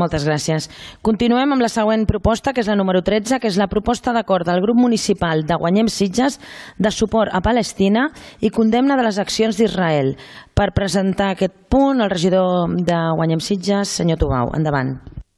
Moltes gràcies. Continuem amb la següent proposta, que és la número 13, que és la proposta d'acord del grup municipal de Guanyem Sitges de suport a Palestina i condemna de les accions d'Israel. Per presentar aquest punt, el regidor de Guanyem Sitges, senyor Tubau. Endavant.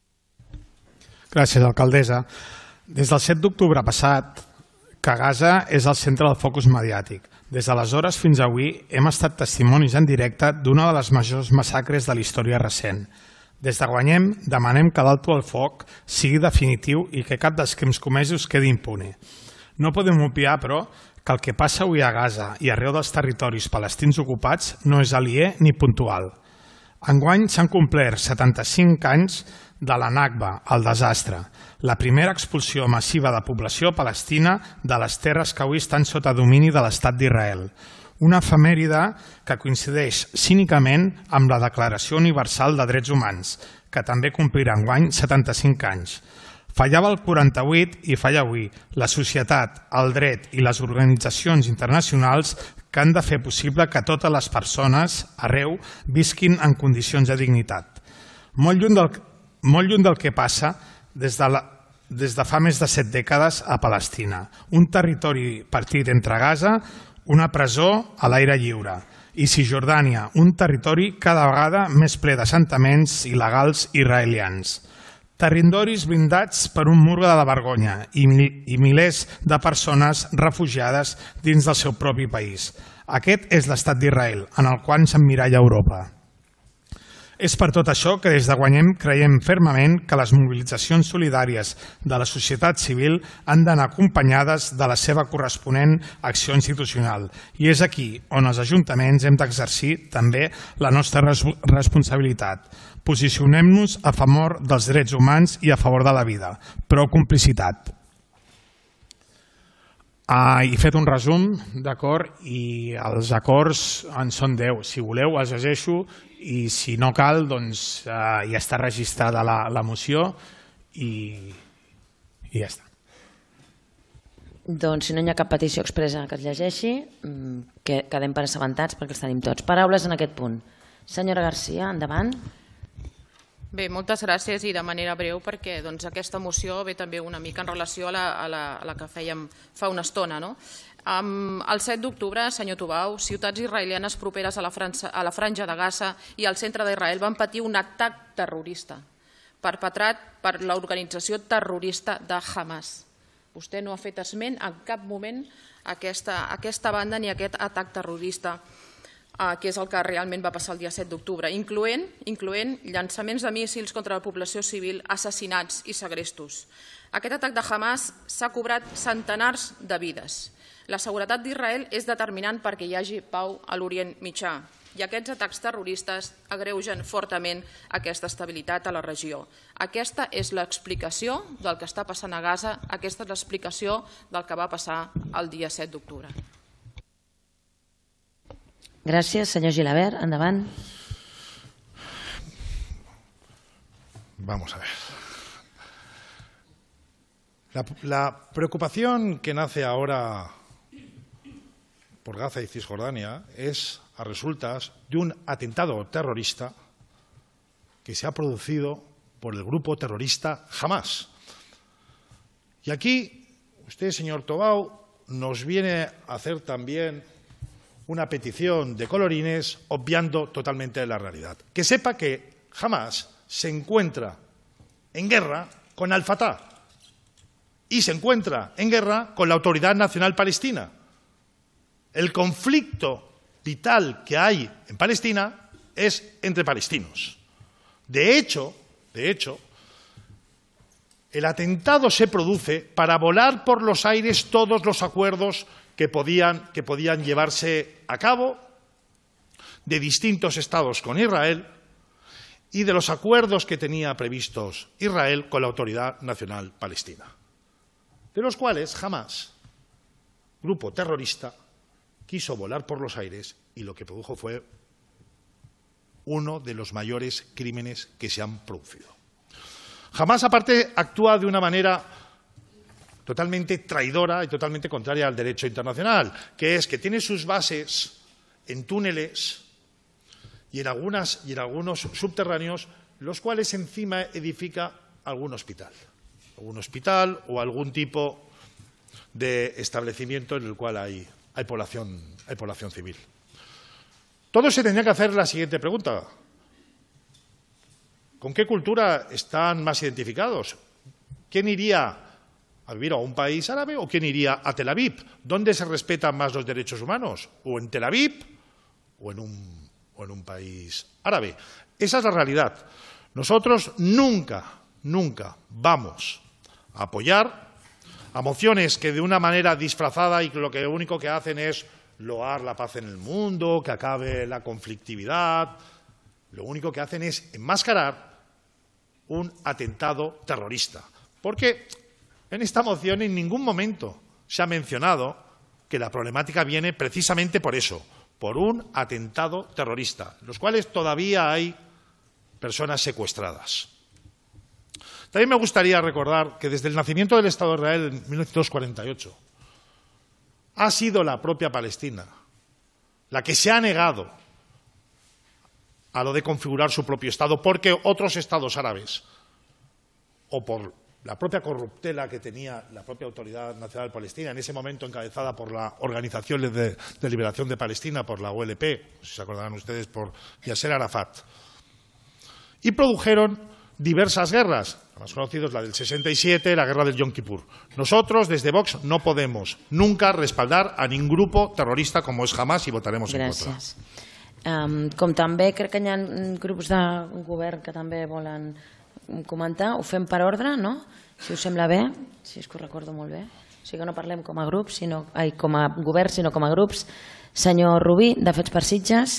Gràcies, alcaldessa. Des del 7 d'octubre passat, que Gaza és el centre del focus mediàtic. Des d'aleshores fins avui hem estat testimonis en directe d'una de les majors massacres de la història recent. Des de Guanyem demanem que l'alto al foc sigui definitiu i que cap dels crims comesos quedi impune. No podem obviar, però, que el que passa avui a Gaza i arreu dels territoris palestins ocupats no és aliè ni puntual. Enguany s'han complert 75 anys de la Nakba, el desastre, la primera expulsió massiva de població palestina de les terres que avui estan sota domini de l'Estat d'Israel. Una efemèride que coincideix cínicament amb la Declaració Universal de Drets Humans, que també complirà enguany 75 anys. Fallava el 48 i falla avui la societat, el dret i les organitzacions internacionals que han de fer possible que totes les persones arreu visquin en condicions de dignitat. Molt lluny del que passa des de fa més de 7 dècades a Palestina, un territori partit entre Gaza, una presó a l'aire lliure, i Cisjordània, un territori cada vegada més ple d'assentaments il·legals israelians. Territoris blindats per un mur de la vergonya i milers de persones refugiades dins del seu propi país. Aquest és l'estat d'Israel, en el qual s'emmiralla Europa. És per tot això que des de Guanyem creiem fermament que les mobilitzacions solidàries de la societat civil han d'anar acompanyades de la seva corresponent acció institucional. I és aquí on els ajuntaments hem d'exercir també la nostra responsabilitat. Posicionem-nos a favor dels drets humans i a favor de la vida. Prou complicitat. He fet un resum, d'acord, i els acords en són 10. Si voleu, els llegeixo i si no cal, doncs ja està registrada la moció i ja està. Doncs si no hi ha cap petició expressa que es llegeixi, quedem per assabentats perquè els tenim tots. Paraules en aquest punt. Senyora Garcia, endavant. Bé, moltes gràcies i de manera breu perquè aquesta moció ve també una mica en relació a la que fèiem fa una estona. El 7 d'octubre, senyor Tubau, ciutats israelianes properes a la franja de Gaza i al centre d'Israel van patir un atac terrorista perpetrat per l'organització terrorista de Hamas. Vostè no ha fet esment en cap moment a aquesta banda ni a aquest atac terrorista, que és el que realment va passar el dia 7 d'octubre, incloent llançaments de míssils contra la població civil, assassinats i segrestos. Aquest atac de Hamas s'ha cobrat centenars de vides. La seguretat d'Israel és determinant perquè hi hagi pau a l'Orient Mitjà i aquests atacs terroristes agreugen fortament aquesta estabilitat a la regió. Aquesta és l'explicació del que està passant a Gaza, aquesta és l'explicació del que va passar el dia 7 d'octubre. Gràcies. Senyor Gilabert, endavant. Vamos a ver. La preocupación que nace ahora por Gaza y Cisjordania es a resultas de un atentado terrorista que se ha producido por el grupo terrorista Hamas. Y aquí usted, señor Tubau, nos viene a hacer también una petición de colorines obviando totalmente la realidad. Que sepa que Hamas se encuentra en guerra con Al-Fatah y se encuentra en guerra con la Autoridad Nacional Palestina. El conflicto vital que hay en Palestina es entre palestinos. De hecho, el atentado se produce para volar por los aires todos los acuerdos que podían llevarse a cabo de distintos estados con Israel y de los acuerdos que tenía previstos Israel con la Autoridad Nacional Palestina, de los cuales Hamas, grupo terrorista, quiso volar por los aires y lo que produjo fue uno de los mayores crímenes que se han producido. Hamas, aparte, actúa de una manera totalmente traidora y totalmente contraria al derecho internacional, que es que tiene sus bases en túneles y en algunos subterráneos los cuales encima edifica algún hospital o algún tipo de establecimiento en el cual hay población civil. Todos se tendrían que hacer la siguiente pregunta. ¿Con qué cultura están más identificados? ¿Quién iría a vivir a un país árabe o quién iría a Tel Aviv? ¿Dónde se respetan más los derechos humanos? ¿O en Tel Aviv o en un país árabe? Esa es la realidad. Nosotros nunca vamos a apoyar a mociones que de una manera disfrazada y que lo único que hacen es loar la paz en el mundo, que acabe la conflictividad. Lo único que hacen es enmascarar un atentado terrorista. Porque en esta moción en ningún momento se ha mencionado que la problemática viene precisamente por eso, por un atentado terrorista, en los cuales todavía hay personas secuestradas. También me gustaría recordar que desde el nacimiento del Estado de Israel en 1948 ha sido la propia Palestina la que se ha negado a lo de configurar su propio Estado, porque otros estados árabes, o por la propia corruptela que tenía la propia Autoridad Nacional Palestina, en ese momento encabezada por la Organización de Liberación de Palestina, por la OLP, si se acordarán ustedes, por Yasser Arafat, y produjeron diversas guerras, la más conocida es la del 67, la guerra del Yom Kippur. Nosotros, desde Vox, no podemos nunca respaldar a ningún grupo terrorista como es Hamas y votaremos en contra. Gràcies. Com també crec que hi ha grups de govern que també volen comentar, ho fem per ordre, no? Si us sembla bé, si és que ho recordo molt bé. O sigui que no parlem com a grups, com a govern, sinó com a grups. Senyor Rubí, de Fets per Sitges.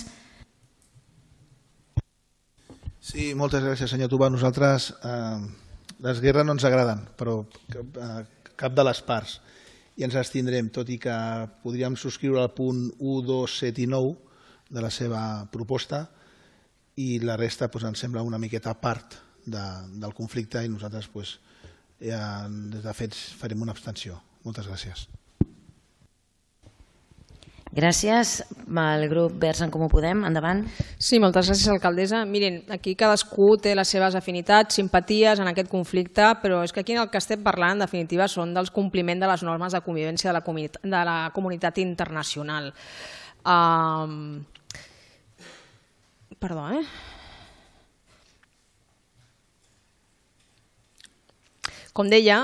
Sí, moltes gràcies, senyor Tubà. Nosaltres, les guerres no ens agraden, però cap de les parts. I ens abstindrem, tot i que podríem subscriure el punt 1, 2, 7 i 9 de la seva proposta, i la resta ens sembla una miqueta part del conflicte i nosaltres des de Fets farem una abstenció. Moltes gràcies. Gràcies. El grup Verds en Comú Podem, endavant. Sí, moltes gràcies, alcaldessa. Miren, aquí cadascú té les seves afinitats, simpaties en aquest conflicte, però és que aquí el que estem parlant, en definitiva, són del compliment de les normes de convivència de la comunitat internacional. Perdó, Com deia,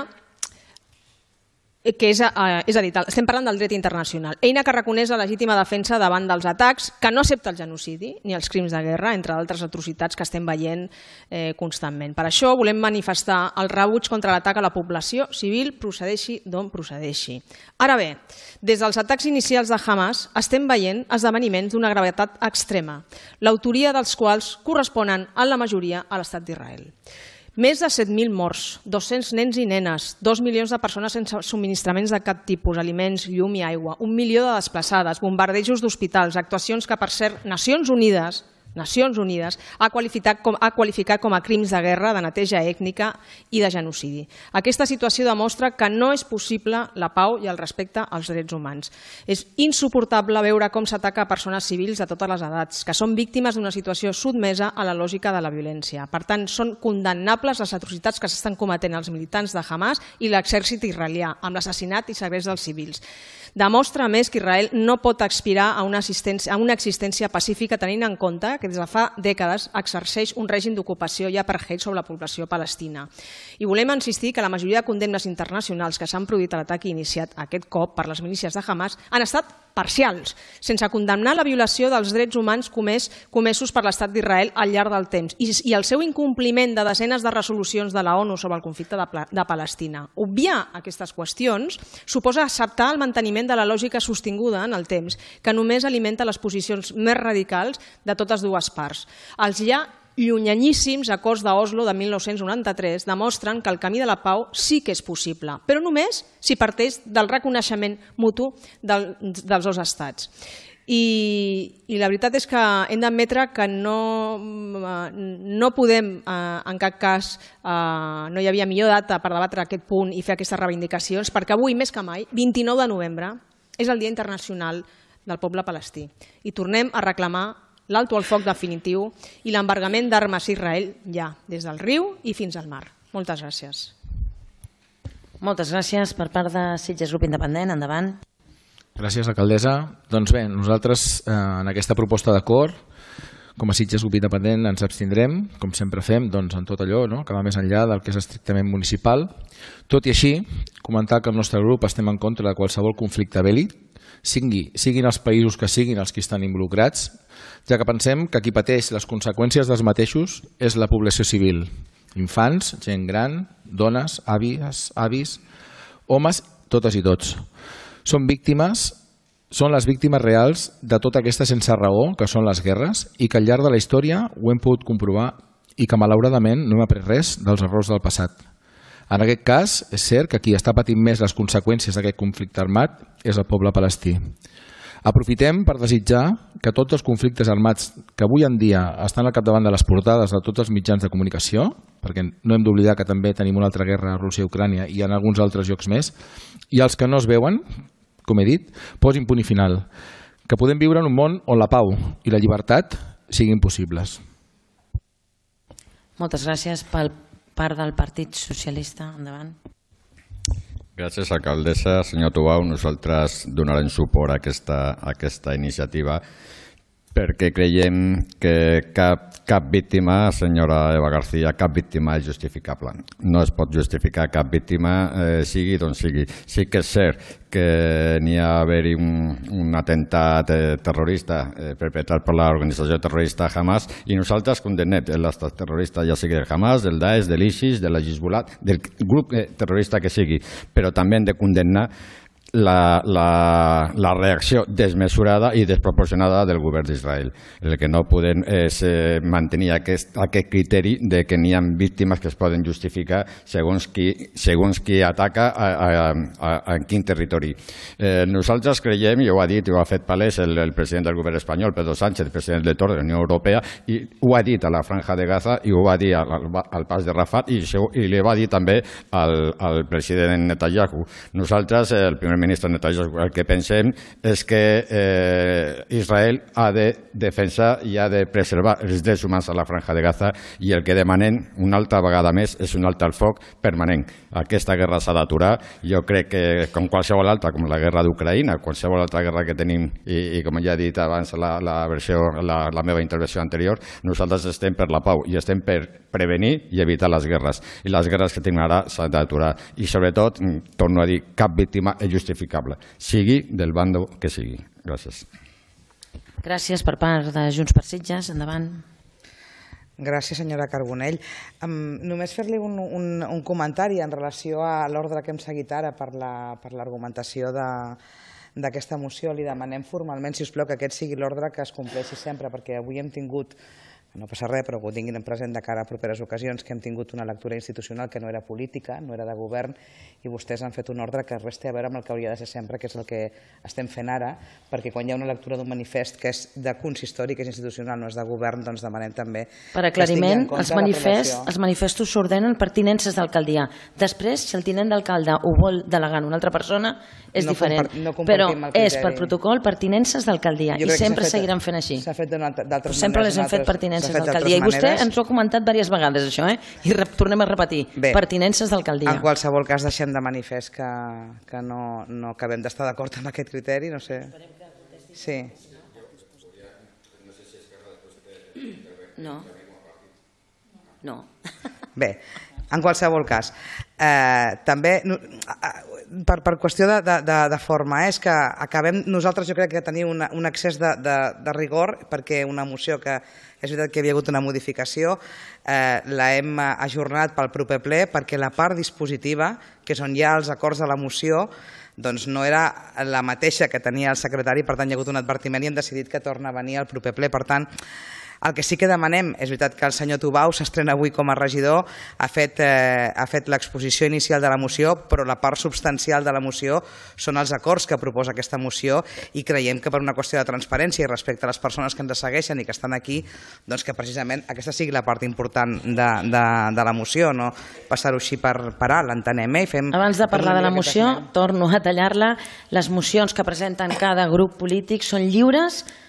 és a dir, estem parlant del dret internacional, eina que reconeix la legítima defensa davant dels atacs, que no accepta el genocidi ni els crims de guerra, entre altres atrocitats que estem veient constantment. Per això volem manifestar el rebuig contra l'atac a la població civil, procedeixi d'on procedeixi. Ara bé, des dels atacs inicials de Hamas estem veient esdeveniments d'una gravetat extrema, l'autoria dels quals corresponen en la majoria a l'Estat d'Israel. Més de 7.000 morts, 200 nens i nenes, 2 milions de persones sense subministraments de cap tipus, aliments, llum i aigua, 1 milió de desplaçades, bombardejos d'hospitals, actuacions que, per cert, Nacions Unides ha qualificat com a crims de guerra, de neteja ètnica i de genocidi. Aquesta situació demostra que no és possible la pau i el respecte als drets humans. És insuportable veure com s'ataca a persones civils de totes les edats, que són víctimes d'una situació sotmesa a la lògica de la violència. Per tant, són condemnables les atrocitats que s'estan cometent els militants de Hamas i l'exèrcit israelià, amb l'assassinat i segrest dels civils. Demostra, a més, que Israel no pot aspirar a una existència pacífica tenint en compte que des de fa dècades exerceix un règim d'ocupació i apartheid sobre la població palestina. I volem insistir que la majoria de condemnes internacionals que s'han produït a l'atac iniciat aquest cop per les milícies de Hamas han estat parcials, sense condemnar la violació dels drets humans comesos per l'Estat d'Israel al llarg del temps i el seu incompliment de desenes de resolucions de la ONU sobre el conflicte de Palestina. Obviar aquestes qüestions suposa acceptar el manteniment de la lògica sostinguda en el temps, que només alimenta les posicions més radicals de totes dues parts. Els ja llunyaníssims acords d'Oslo de 1993 demostren que el camí de la pau sí que és possible, però només si parteix del reconeixement mutu dels dos estats. I la veritat és que hem d'admetre que no podem, en cap cas, no hi havia millor data per debatre aquest punt i fer aquestes reivindicacions, perquè avui, més que mai, 29 de novembre, és el Dia Internacional del Poble Palestí i tornem a reclamar l'alto al foc definitiu i l'embargament d'armes a Israel ja, des del riu i fins al mar. Moltes gràcies. Moltes gràcies per part de Sitges Grup Independent. Endavant. Gràcies, alcaldessa. Doncs bé, nosaltres en aquesta proposta d'acord, com a Sitges Grup Independent, ens abstindrem, com sempre fem, en tot allò que va més enllà del que és estrictament municipal. Tot i així, comentar que el nostre grup estem en contra de qualsevol conflicte bèl·lic, siguin els països que siguin els que estan involucrats, ja que pensem que qui pateix les conseqüències dels mateixos és la població civil, infants, gent gran, dones, àvies, avis, homes, totes i tots. Són les víctimes reals de tota aquesta sense raó que són les guerres i que al llarg de la història ho hem pogut comprovar i que malauradament no hem après res dels errors del passat. En aquest cas, és cert que qui està patint més les conseqüències d'aquest conflicte armat és el poble palestí. Aprofitem per desitjar que tots els conflictes armats que avui en dia estan al capdavant de les portades de tots els mitjans de comunicació, perquè no hem d'oblidar que també tenim una altra guerra a Rússia i Ucrània i en alguns altres llocs més, i els que no es veuen, com he dit, posin punt i final. Que podem viure en un món on la pau i la llibertat siguin possibles. Moltes gràcies. Per part del Partit Socialista. Endavant. Gràcies, alcaldessa. Senyor Tubau, nosaltres donarem suport a aquesta iniciativa perquè creiem que cap víctima, senyora Eva García, cap víctima és justificable. No es pot justificar cap víctima, sigui d'on sigui. Sí que és cert que n'hi ha d'haver-hi un atemptat terrorista perpetrat per l'organització terrorista Hamas i nosaltres condemnem l'estat terrorista, ja sigui del Hamas, del Daesh, de l'ISIS, de la Hezbollah, del grup terrorista que sigui, però també hem de condemnar la reacció desmesurada i desproporcionada del govern d'Israel. El que no podem és mantenir aquest criteri de que n'hi ha víctimes que es poden justificar segons qui ataca en quin territori. Nosaltres creiem, i ho ha dit i ho ha fet palès el president del govern espanyol, Pedro Sánchez, president de torn de la Unió Europea, i ho ha dit a la Franja de Gaza i ho va dir al pas de Rafat i li va dir també al president Netanyahu. Nosaltres, el primer ministre Netanyahu, el que pensem és que Israel ha de defensar i ha de preservar els drets humans a la Franja de Gaza i el que demanem una altra vegada més és un altre al foc permanent. Aquesta guerra s'ha d'aturar. Jo crec que com qualsevol altra, com la guerra d'Ucraïna, qualsevol altra guerra que tenim i com ja he dit abans la meva intervenció anterior, nosaltres estem per la pau i estem per prevenir i evitar les guerres. I les guerres que tenim ara s'han d'aturar. I sobretot, torno a dir, cap víctima és justificable, sigui del bando que sigui. Gràcies. Gràcies per part de Junts per Sitges. Endavant. Gràcies, senyora Carbonell. Només fer-li un comentari en relació a l'ordre que hem seguit ara per l'argumentació d'aquesta moció. Li demanem formalment, si us plau, que aquest sigui l'ordre que es compleixi sempre, perquè avui hem tingut, no passa res, però que ho tinguin present de cara a properes ocasions, que hem tingut una lectura institucional que no era política, no era de govern, i vostès han fet un ordre que res té a veure amb el que hauria de ser sempre, que és el que estem fent ara, perquè quan hi ha una lectura d'un manifest que és de consistori, que és institucional, no és de govern, doncs demanem també... Per aclariment, els manifestos s'ordenen per tinences d'alcaldia. Després, si el tinent d'alcalde ho vol delegar en una altra persona, és diferent. Però és per protocol per tinences d'alcaldia i sempre seguiran fent així. Sempre les hem fet per tinences d'alcaldia. I vostè ens ho ha comentat diverses vegades, això, i tornem a repetir, pertinences d'alcaldia. En qualsevol cas, deixem de manifest que no acabem d'estar d'acord amb aquest criteri, no sé. Sí. No. Bé, en qualsevol cas, també per qüestió de forma, és que acabem nosaltres, jo crec que tenim un excés de rigor, perquè una moció que és veritat que hi havia hagut una modificació, la hem ajornat pel proper ple perquè la part dispositiva, que és on hi ha els acords de la moció, doncs no era la mateixa que tenia el secretari, per tant hi ha hagut un advertiment i hem decidit que torna a venir al proper ple. Per tant, el que sí que demanem, és veritat que el senyor Tubau s'estrena avui com a regidor, ha fet l'exposició inicial de la moció, però la part substancial de la moció són els acords que proposa aquesta moció i creiem que per una qüestió de transparència i respecte a les persones que ens segueixen i que estan aquí, doncs que precisament aquesta sigui la part important de la moció, no passar-ho així per alt, l'entenem. Abans de parlar de la moció, torno a tallar-la. Les mocions que presenten cada grup polític són lliures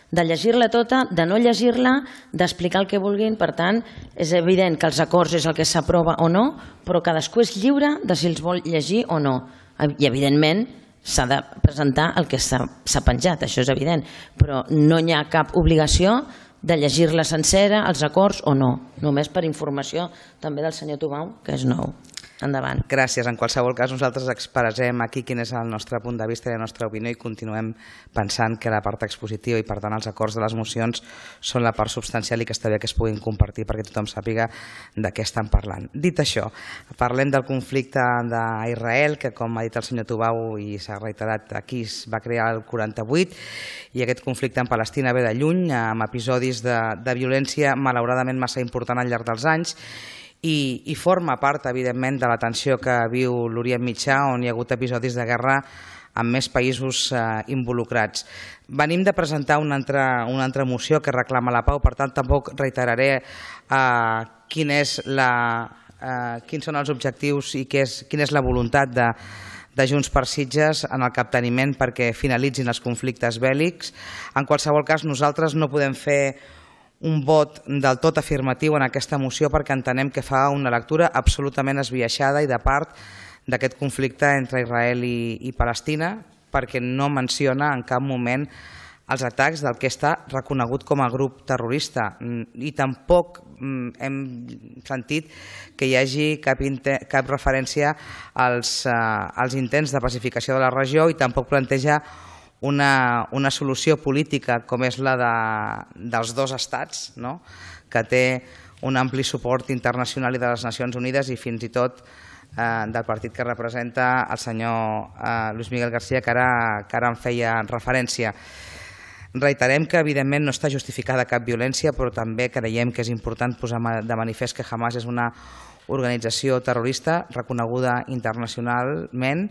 de llegir-la tota, de no llegir-la, d'explicar el que vulguin. Per tant, és evident que els acords és el que s'aprova o no, però cadascú és lliure de si els vol llegir o no. I, evidentment, s'ha de presentar el que s'ha penjat, això és evident, però no hi ha cap obligació de llegir-la sencera, els acords o no, només per informació també del senyor Tubau, que és nou. Endavant. Gràcies. En qualsevol cas, nosaltres expressem aquí quin és el nostre punt de vista i la nostra opinió i continuem pensant que la part expositiva i, per tant, els acords de les mocions són la part substancial i que està bé que es puguin compartir perquè tothom sàpiga de què estan parlant. Dit això, parlem del conflicte d'Israel, que, com ha dit el senyor Tubau i s'ha reiterat aquí, es va crear el 48 i aquest conflicte en Palestina ve de lluny, amb episodis de violència malauradament massa important al llarg dels anys i forma part, evidentment, de la tensió que viu l'Orient Mitjà, on hi ha hagut episodis de guerra amb més països involucrats. Venim de presentar una altra moció que reclama la pau, per tant, tampoc reiteraré quins són els objectius i quina és la voluntat de Junts per Sitges en el capteniment perquè finalitzin els conflictes bèl·lics. En qualsevol cas, nosaltres no podem fer un vot del tot afirmatiu en aquesta moció perquè entenem que fa una lectura absolutament esbiaixada i de part d'aquest conflicte entre Israel i Palestina, perquè no menciona en cap moment els atacs del que està reconegut com a grup terrorista i tampoc hem sentit que hi hagi cap referència als intents de pacificació de la regió i tampoc planteja una solució política com és la dels dos estats, que té un ampli suport internacional i de les Nacions Unides i fins i tot del partit que representa el senyor Luis Miguel García, que ara en feia referència. Reiterem que evidentment no està justificada cap violència, però també creiem que és important posar de manifest que Hamas és una organització terrorista reconeguda internacionalment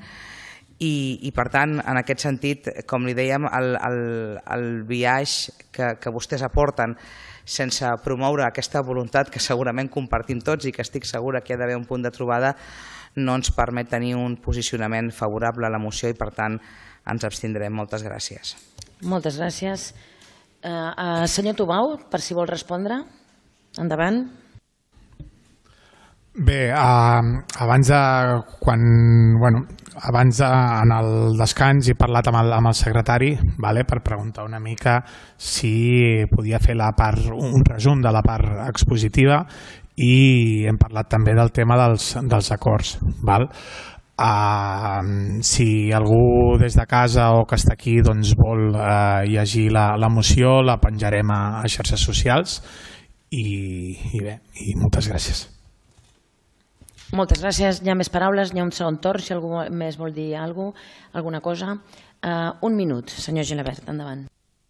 i per tant, en aquest sentit, com li dèiem, el biaix que vostès aporten sense promoure aquesta voluntat que segurament compartim tots i que estic segura que hi ha d'haver un punt de trobada, no ens permet tenir un posicionament favorable a la moció i per tant ens abstindrem. Moltes gràcies. Moltes gràcies. Senyor Tubau, per si vol respondre. Endavant. Bé, abans en el descans he parlat amb el secretari per preguntar una mica si podia fer un resum de la part expositiva i hem parlat també del tema dels acords. Si algú des de casa o que està aquí vol llegir la moció, la penjarem a xarxes socials i moltes gràcies. Moltes gràcies. Hi ha més paraules, hi ha un segon torn, si algú més vol dir alguna cosa. Un minut, senyor Gelabert, endavant.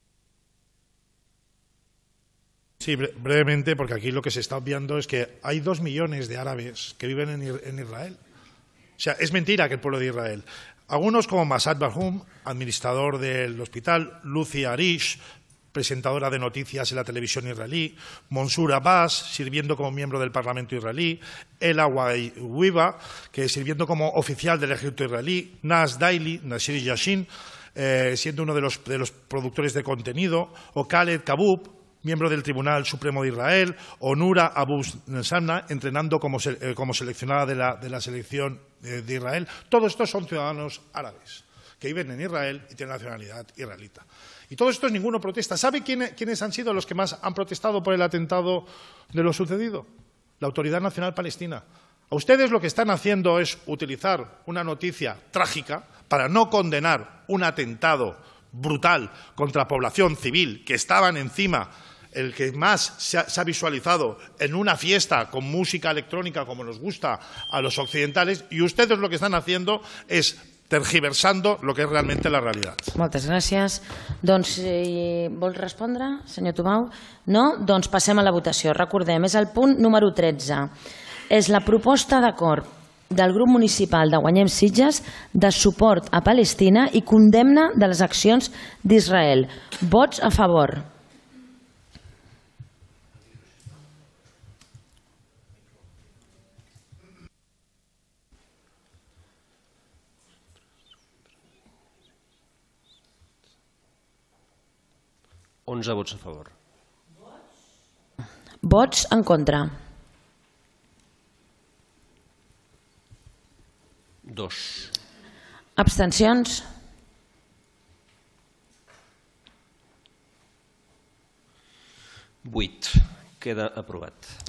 Sí, brevemente, porque aquí lo que se está obviando es que hay 2 millones de árabes que viven en Israel. O sea, es mentira que el pueblo de Israel. Algunos como Masad Barhum, administrador del hospital, Lucy Arish, presentadora de noticias en la televisión israelí, Mansour Abbas, sirviendo como miembro del Parlamento israelí, Ela Wiba, que sirviendo como oficial del ejército israelí, Nas Daily, Nasir Yashin, siendo uno de los productores de contenido, o Khaled Kabub, miembro del Tribunal Supremo de Israel, o Nura Abu Samna, entrenando como seleccionada de la selección de Israel. Todos estos son ciudadanos árabes que viven en Israel y tienen nacionalidad israelita. Y todos estos ninguno protesta. ¿Sabe quiénes han sido los que más han protestado por el atentado de lo sucedido? La Autoridad Nacional Palestina. A ustedes lo que están haciendo es utilizar una noticia trágica para no condenar un atentado brutal contra población civil que estaban encima, el que más se ha visualizado en una fiesta con música electrónica como nos gusta a los occidentales, y ustedes lo que están haciendo es tergiversando lo que és realment la realitat. Moltes gràcies. Doncs, vol respondre, senyor Tubau? No? Doncs passem a la votació. Recordem, és el punt número 13. És la proposta d'acord del grup municipal de Guanyem Sitges de suport a Palestina i condemna de les accions d'Israel. Vots a favor. 11 vots a favor. Vots en contra? 2. Abstencions? 8. Queda aprovat.